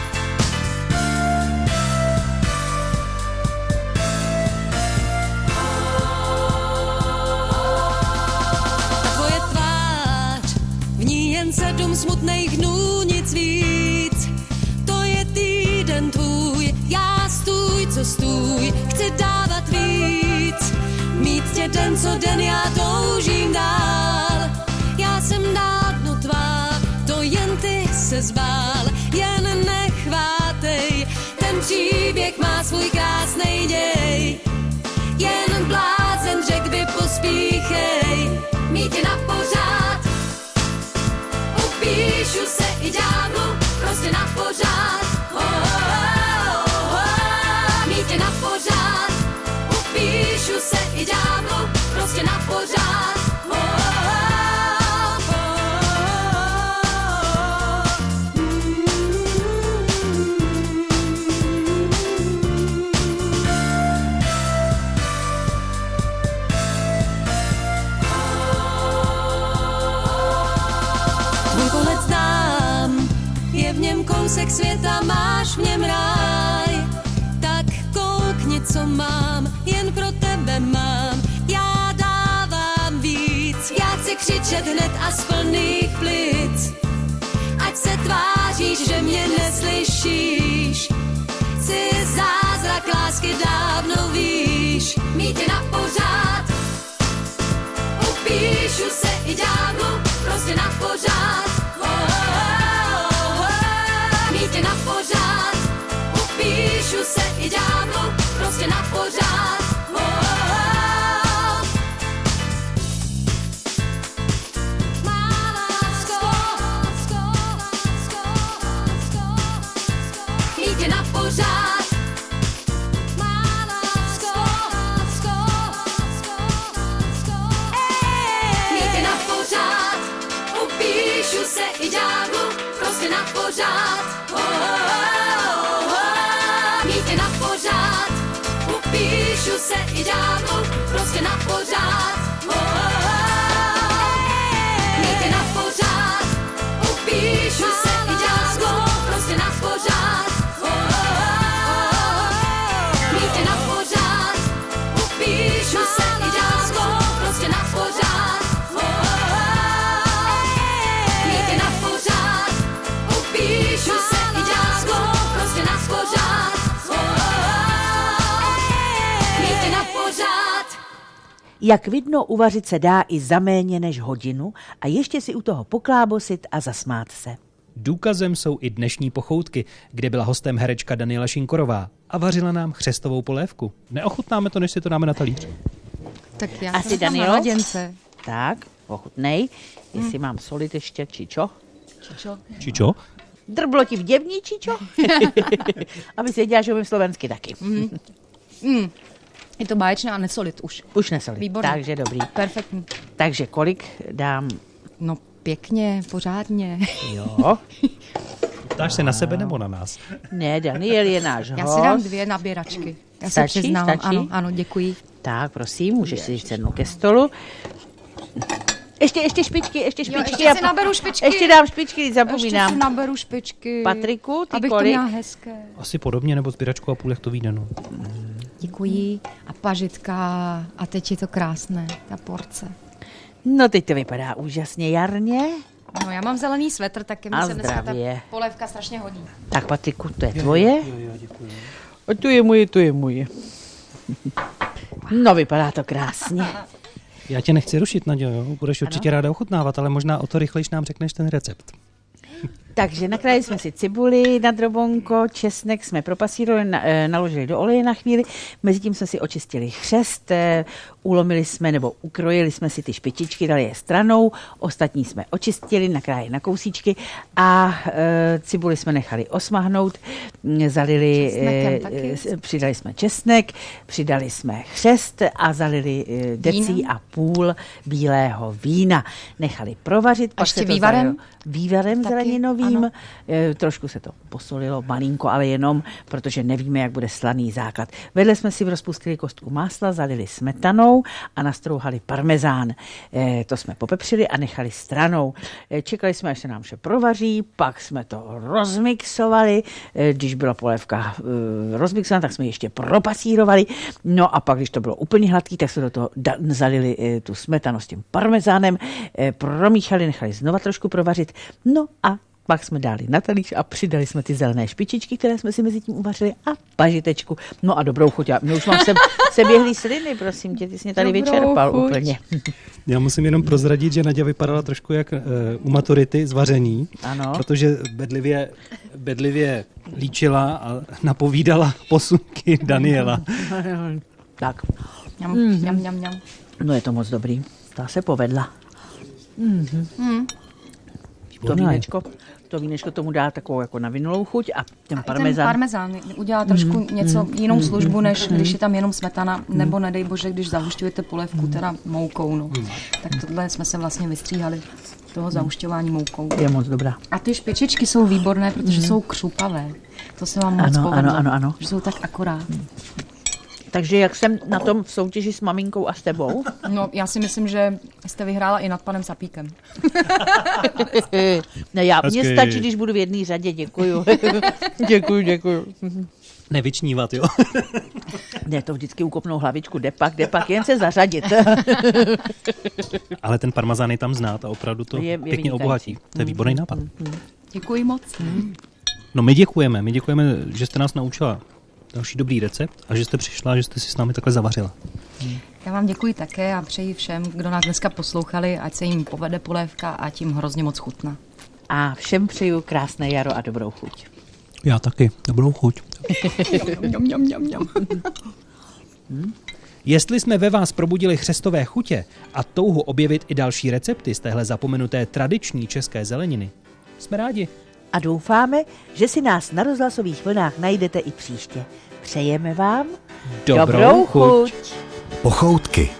A tvoje tvář, v ní jen sedm smutných dnů, nic víc. To je týden tvůj, já stůj, co stůj, chci dávat víc. Mít tě den co den, já toužím dál. Já jsem dávno tvá, to jen ty se zvál. Jen nechvátej, ten příběh má svůj krásnej děj. Jen blázen řek by pospíchej, mít tě na pořád. Upíšu se i ďáblu, prostě na pořád. Oh, oh, oh, oh. Mít tě na pořád. Upíšu se i ďáblu, prostě na pořád. Oh, oh, oh, tvůj pohled znám, je v něm kousek světa, máš v něm ráj. Tak koukni, co mám, jen pro tebe mám. vidět hned a z plných plic. Ať se tváříš, že mě neslyšíš, chci zázrak lásky dávno víš, mít tě na pořád. Upíšu se i ďáblu, prostě na pořád. Oh, oh, oh, oh. Mít tě na pořád. Upíšu se i ďáblu, prostě na pořád. Oh, oh, oh. Má lásko, mít tě na pořád. Má lásko, mít tě na pořád. Upíšu se i ďáblu, prostě na pořád. Oh, oh, oh, oh. Mít tě na pořád. Upíšu se i ďáblu, prostě na pořád. Oh, oh, oh. Mít tě na pořád. Upíšu se i ďáblu, prostě na pořád. Oh, oh, oh. Mít tě na pořád. Upíšu se i ďáblu, prostě na pořád. Oh, oh, oh. Mít tě na pořád. Upíšu se i ďáblu, prostě na pořád. Oh, oh, oh. Mít tě na pořád. Jak vidno, uvařit se dá i za méně než hodinu a ještě si u toho poklábosit a zasmát se. Důkazem jsou i dnešní pochoutky, kde byla hostem herečka Daniela Šinkorová a vařila nám chřestovou polévku. Neochutnáme to, než si to dáme na talíř. Tak já Asi jsem tam na Danielo? laděnce. Tak, ochutnej, jestli mám solit ještě, či čo? Čičo? Čičo? Drblo ti v děvní, či čo? Aby si věděla, že umím slovensky taky. Mm. Mm. Je to báječné a nesolit už. Už nesolit, Výborně. takže dobrý. Perfektní. Takže kolik dám? No pěkně, pořádně. Jo. Ptáš se na sebe nebo na nás? Ne, Daniel je náš Já host. si dám dvě nabíračky. Já Stačí? se přiznávám. Stačí? Ano, ano, děkuji. Tak, prosím, můžeš si sednout ke stolu. Ještě, ještě špičky, ještě špičky. ještě si naberu špičky. Ještě dám špičky, zapomínám. Ještě si naberu špičky. Patriku, ty abych kolik? to měla hezké. Asi podobně, nebo sběračku a půl, jak to vyjde, no. Děkuji. A pažitka. A teď je to krásné, ta porce. No teď to vypadá úžasně jarně. No, já mám zelený svetr, tak ke A mně se dneska ta zdravě. polévka strašně hodí. Tak Patriku, to je tvoje. Jo, jo, děkuji. A to je moje, to je moje. No, vypadá to krásně. Já tě nechci rušit, Naďo, jo? Budeš určitě Ano. ráda ochutnávat, ale možná o to rychlejš nám řekneš ten recept. Takže nakrájeli jsme si cibuli na drobonko, česnek jsme propasírovali, na, e, naložili do oleje na chvíli, mezitím jsme si očistili chřest, e, ulomili jsme nebo ukrojili jsme si ty špičičky, dali je stranou, ostatní jsme očistili, nakrájeli na kousíčky a e, cibuli jsme nechali osmahnout, m, zalili, Česnekem taky? e, přidali jsme česnek, přidali jsme chřest a zalili e, decí Vínem? a půl bílého vína. Nechali provařit, pak ještě se to vývarem? zalilo vývarem Taky? zeleninovým. Ano. E, trošku se to posolilo, malinko, ale jenom, protože nevíme, jak bude slaný základ. Vedle jsme si rozpustili kostku másla, zalili smetanou a nastrouhali parmezán. E, to jsme popepřili a nechali stranou. E, čekali jsme, až se nám vše provaří, pak jsme to rozmixovali. E, když byla polévka e, rozmixovaná, tak jsme ji ještě propasírovali. No a pak, když to bylo úplně hladký, tak jsme do toho da- zalili e, tu smetanu s tím parmezánem, e, promíchali, nechali znova trošku provařit. No a pak jsme dali na talíř a přidali jsme ty zelené špičičky, které jsme si mezi tím uvařili a pažitečku. No a dobrou chuť. Já už mám se, seběhlý sliny, prosím tě, ty jsi mě tady Dobrou vyčerpal chuť. úplně. Já musím jenom prozradit, že Naďa vypadala trošku jak uh, u maturity z vaření, Ano. protože bedlivě, bedlivě líčila a napovídala posunky Daniela. Tak, Mňam, Mhm. mňam, mňam, mňam. no je to moc dobrý. Ta se povedla. Mm. To vínečko, to vínečko tomu dá takovou jako navinulou chuť a ten Ten parmezán. parmezán udělá trošku něco jinou mm, službu, než mm, když je tam jenom smetana, nebo nedej bože, když zahušťujete polévku teda moukou. No. Tak tohle jsme se vlastně vystříhali toho zahušťování moukou. Je moc dobrá. A ty špičičky jsou výborné, protože jsou křupavé. To se vám moc Ano, povedlo. ano, ano, ano. Že jsou tak akorát. Takže jak jsem na tom v soutěži s maminkou a s tebou? No, já si myslím, že jste vyhrála i nad panem Sapíkem. Ne, já, mně Hezky. stačí, když budu v jedné řadě, děkuju. děkuju, děkuju. Nevyčnívat, jo? Ne, to vždycky ukopnou hlavičku, depak, depak, jen se zařadit. Ale ten parmazán je tam znát a opravdu to je, je pěkně vynikající. obohatí. To je výborný nápad. Děkuji moc. No my děkujeme, my děkujeme, že jste nás naučila další dobrý recept a že jste přišla, že jste si s námi takhle zavařila. Já vám děkuji také a přeji všem, kdo nás dneska poslouchali, ať se jim povede polévka a tím hrozně moc chutná. A všem přeju krásné jaro a dobrou chuť. Já taky, dobrou chuť. Mňam, mňam, mňam, mňam. Jestli jsme ve vás probudili chřestové chutě a touhu objevit i další recepty z téhle zapomenuté tradiční české zeleniny, jsme rádi. A doufáme, že si nás na rozhlasových vlnách najdete i příště. Přejeme vám Dobrou, dobrou chuť. Pochoutky.